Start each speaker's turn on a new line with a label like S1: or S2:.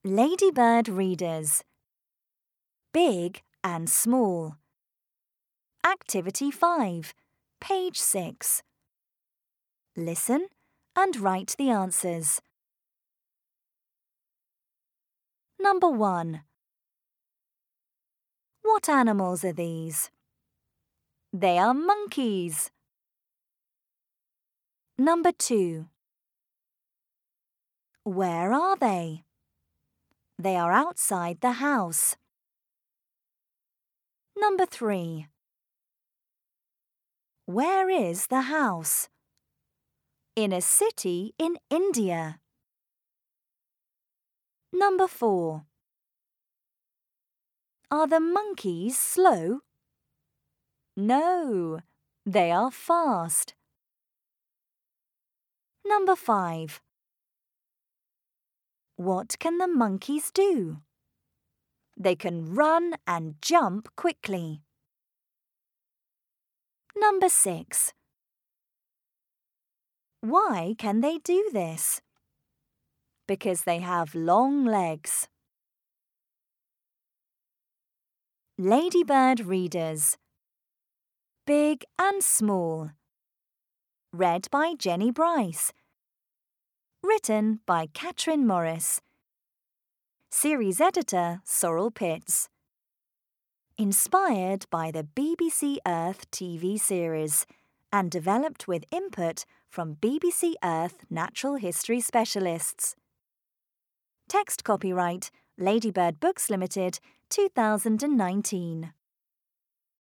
S1: Ladybird Readers. Big and Small. Activity 5, page 6. Listen and write the answers. Number 1. What animals are these? They are monkeys. Number 2. Where are they? They are outside the house. Number 3. Where is the house? In a city in India. Number 4. Are the monkeys slow? No, they are fast. Number 5. What can the monkeys do? They can run and jump quickly. Number 6. Why can they do this? Because they have long legs. Ladybird Readers. Big and Small. Read by Jenny Bryce. Written by Catherine Morris. Series editor Sorrel Pitts. Inspired by the BBC Earth TV series and developed with input from BBC Earth natural history specialists. Text copyright Ladybird Books Limited, 2019.